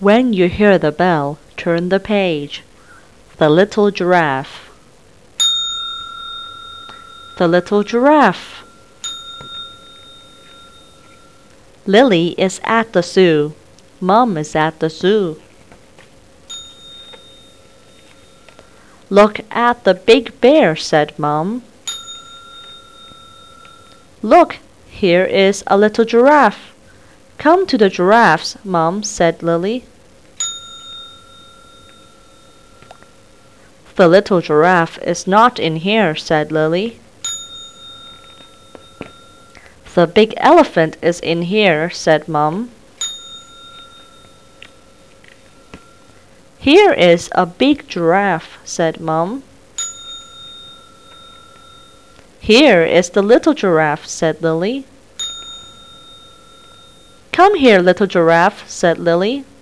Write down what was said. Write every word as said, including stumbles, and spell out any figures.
When you hear the bell, turn the page. The little giraffe. The little giraffe. Lily is at the zoo. Mom is at the zoo. Look at the big bear, said Mom. Look, here is a little giraffe. Come to the giraffes, Mom, said Lily. The little giraffe is not in here, said Lily. The big elephant is in here, said Mom. Here is a big giraffe, said Mom. Here is the little giraffe, said Lily. Come here, little giraffe, said Lily.